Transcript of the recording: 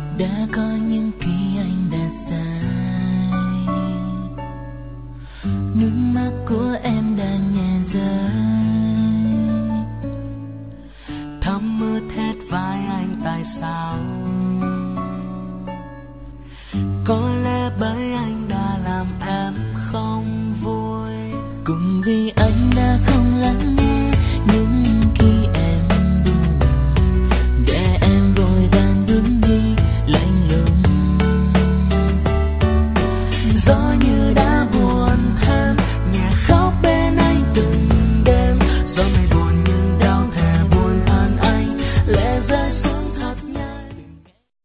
đã có những khi anh đã sai, nước mắt của em đã nhẹ rơi, thấm mưa hết vai anh tại sao? Có lẽ bởi anh đã làm em không vui, cũng vì anh đã không lắng nghe